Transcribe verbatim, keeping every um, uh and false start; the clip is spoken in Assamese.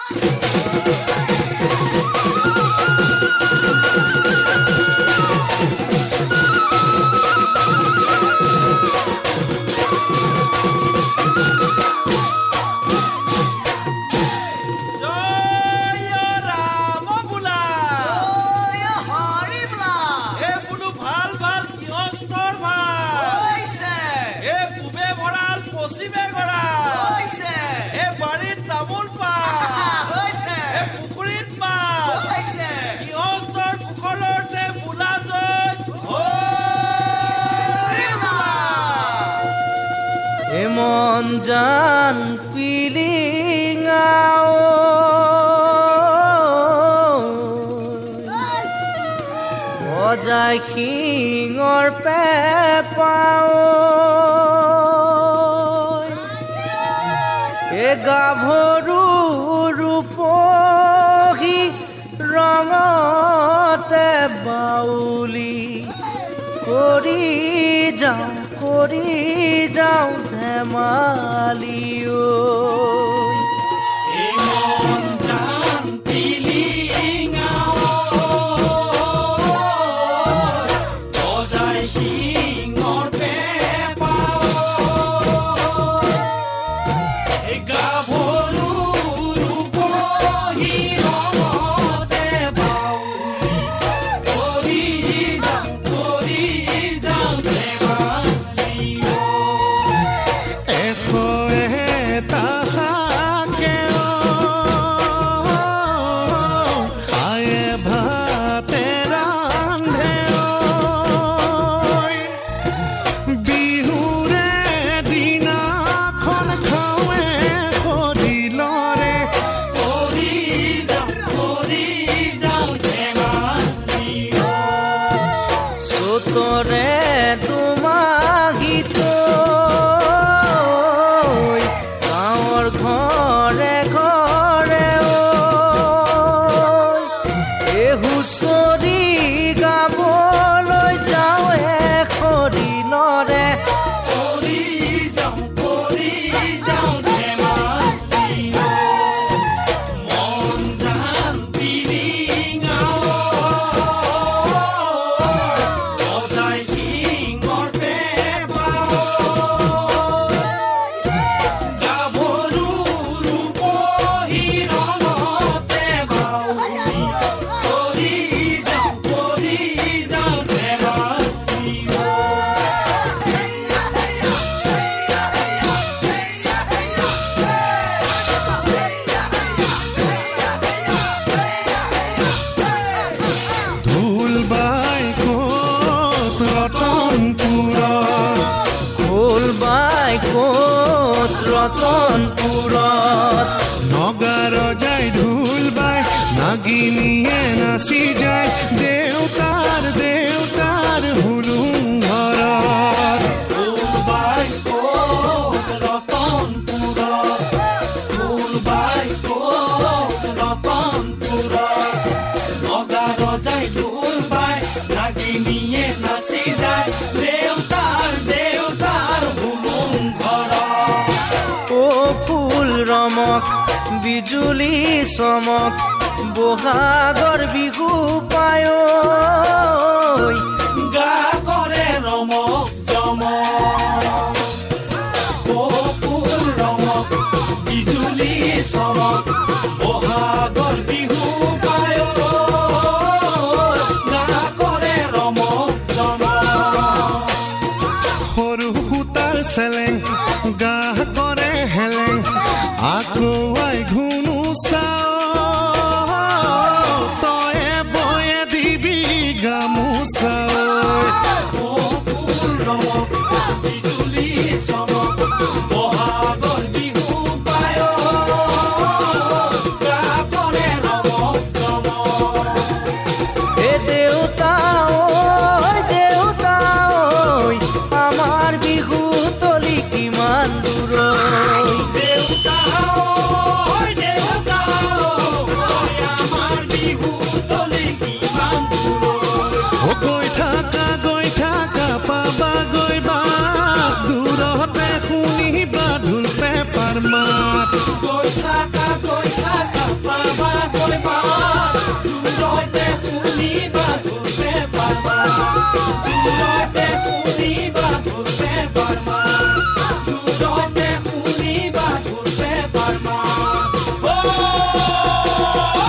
জান পিলিঙাও বজাই শিঙৰ পেপাও এ গাভৰু ৰূপহী ৰঙতে বাউলি কৰি যাওঁ কৰি যাওঁ ধেমালিও ৰতনপুৰত নগাৰ যায় ঢোল বাই নাগিনীয়ে নাচি যায় দেউতাৰ দেউতাৰ হুলুং ঘৰত ঢোল বাই ক'ত ৰতনপুৰত ঢোল বাই ক'ত ৰতনপুৰত নগাৰ যায় ঢোল বাই নাগিনীয়ে নাচি যায় দেউতাৰ দেউতাৰ হুলুং ৰমক বিজুলী চমক বহাগৰ বিহু পায় গা কৰে ৰমক জমক ফুল ৰমক বিজুলী চমক বহাগৰ বিহু পায় গা কৰে ৰমক জমক সৰু সূতাৰ চেলেং গা কৰে হেলেং আকৌ আই ঘুনু চাও তয়ে বয়ে দিবি গামোচাও ফুল ৰমক বিজুলী চমক বহাগৰ বিহু পায় দূৰতে শুনিবা ঢোলে বাৰমান দূৰতে শুনিবা ঢোলে বাৰমান